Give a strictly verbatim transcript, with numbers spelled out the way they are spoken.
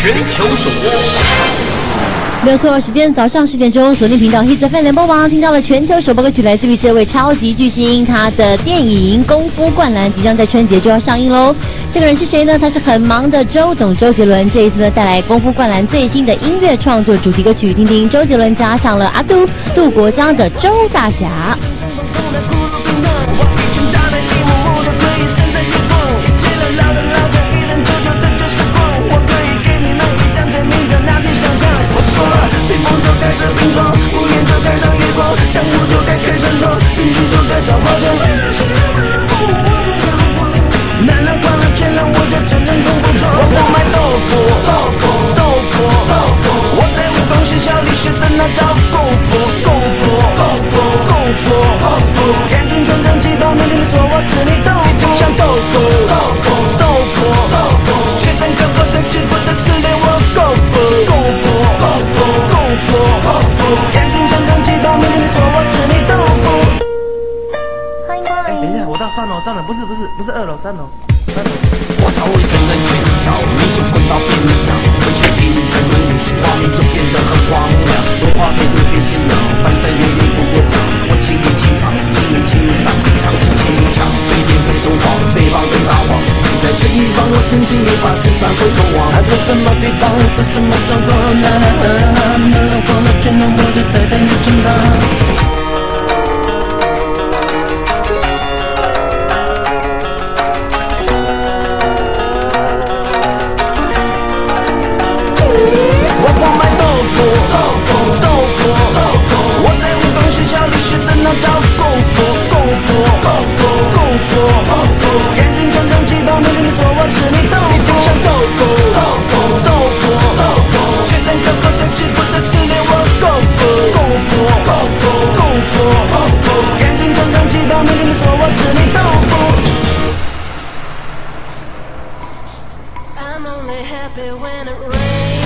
全球首播。 没有错，时间早上十点钟，锁定频道 Hits F M 联播网，听到了全球首播歌曲，来自于这位超级巨星，他的电影《功夫灌篮》即将在春节就要上映喽。这个人是谁呢？他是很忙的周董周杰伦，这一次呢带来《功夫灌篮》最新的音乐创作主题歌曲，听听周杰伦加上了阿杜杜国璋的周大侠。 冰封就该这冰霜，无言就该当夜光，江湖就该开山庄，英雄就该烧花枪。男人灌了钱让我就真正功夫装。我不卖豆腐，豆腐，豆腐，豆腐。我在武功学校里学的那招功夫，功夫，功夫，功夫，功夫。赶紧穿上旗袍，每天说我吃你豆腐，像豆腐，豆腐，豆腐，豆腐。学长哥哥的欺负的是连我功夫，功夫，功夫。功夫，功夫，赶紧穿上旗袍，每天说我吃你豆腐。欢迎光临。哎，等一下，我到三楼，三楼不是不是不是二楼，三楼，三楼。我稍微伸伸拳脚，你就滚到边角，回去听看有你，画面就变得很荒凉，动画片就变形了，反正原因不过长，我情理清场，情理清场，长期轻巧，飞天飞东皇，北方北大王，谁在随意帮我轻轻一把刺杀回头望，他在什么地方，在什么状况呢？没有光了全都我就在这里听他。我不卖豆腐，豆腐，豆腐，豆腐。我在武功学校里学的那招功夫，功夫，功夫，功夫，功夫。赶紧穿上旗袍，每天说我吃你豆腐，像豆腐，豆腐，豆腐，豆腐。学长哥哥的欺负的是连我功夫，功夫，功夫，功夫，功夫。赶紧穿上旗袍，每天说我吃你豆腐。I'm only happy when it rains.